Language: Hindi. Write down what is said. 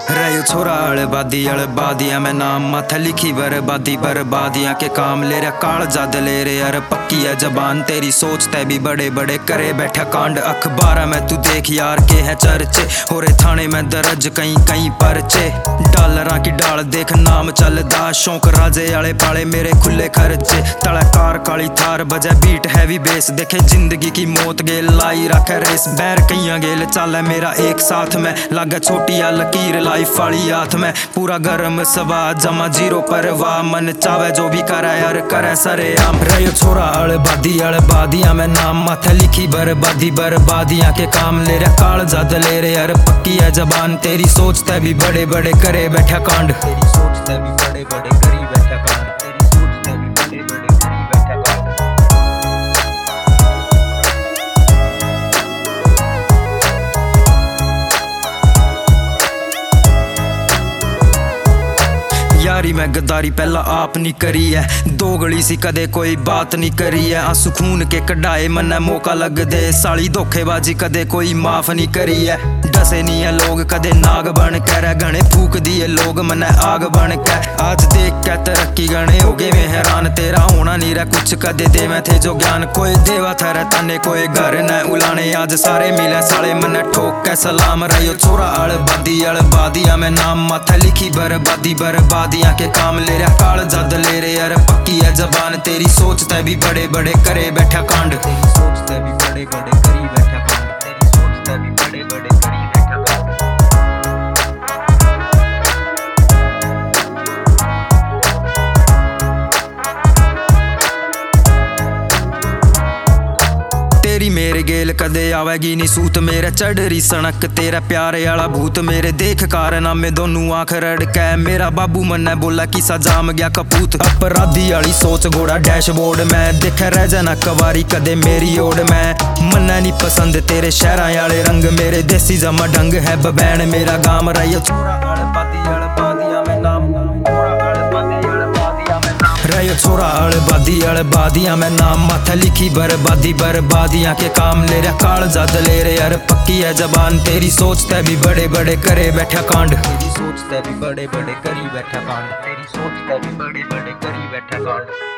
रहो छोरा अड़बादियां में नाम माथा लिखी बर्बादियां के काम ले रहा काल जद ले रे यार पक्की है जबान तेरी सोचता भी बड़े बड़े करे बैठा कांड अखबार में तू देख यार के है चर्चे हो रे थाने में दर्ज कहीं कहीं परचे डॉलर की डाल देख नाम चलदा शौक राजे आले पाले मेरे खुले खर्चे तड़ा कार काली थार बजा बीट हैवी बेस देखे जिंदगी की मौत गेल लाई रखे रेस बैर कईया गेल चाल मेरा एक साथ में लागे छोटी या लकीर लाइफ वाली हाथ में पूरा गर्म सवा जमा जीरो परवाह मन चावे जो भी करे यार करे सरे आम रहो छोरा अड़बादियां में नाम माथे लिखी बर्बादियां के काम ले रहा काल जद ले रे यार पक्की है जबान तेरी सोचते भी बड़े बड़े करे बैठा कांड तेरी सोचते भी बड़े बड़े करी बैठा कांड तेरी सोचते भी बड़े बड़े करी बैठा कांड। यारी मैं गद्दारी पहला आप नहीं करी है दोगली सी कदे कोई बात नहीं करी है आंसू खून के कढ़ाए मन मौका लग दे साली धोखेबाजी कदे कोई माफ नहीं करी है डसे नहीं है लोग कदे नाग बन कर गणे फूक दिए लोग मन आग बन के आज देख के तरक्की गणे हो गए हैरान तेरा होना नहीं रहा कुछ कदे दे मैं थे जो ज्ञान कोई देवा थर तने कोई घर न उलाने आज सारे मिले साले मन ठोक के सलाम रहो छोरा अड़बादियां में नाम माथा लिखी बर्बादियां के काम ले रहा काल जद ले रे यार पक्की है जबान तेरी सोचते भी बड़े बड़े करे बैठा कांड तेरी सोचते भी बड़े बड़े करी बैठा कांड तेरी सोचते भी बड़े बड़े करी बैठा कांड। तेरी मेरे गेल कदे आवेगी नी सूत मेरे चढ़री सड़क तेरा प्यारे आला भूत मेरे देख कारनामे दोनों आंख रड़कै मेरा बाबू मन्ने बोला किसा जाम गया कपूत अपराधी आली सोच घोड़ा डैशबोर्ड में देख रह जाना कवारी कदे मेरी ओड़ में मन्ने नी पसंद तेरे शहरा आले रंग मेरे देसी जमा ढंग है बबैन मेरा गाम रहो छोरा अड़बादियां में नाम माथा लिखी बर्बादियां के काम ले रहा काल जद ले रे यार पक्की है जबान तेरी सोचते भी बड़े बड़े करे बैठा कांड तेरी सोचते भी बड़े बड़े करी बैठा कांड तेरी सोचते भी बड़े बड़े करी बैठा कांड।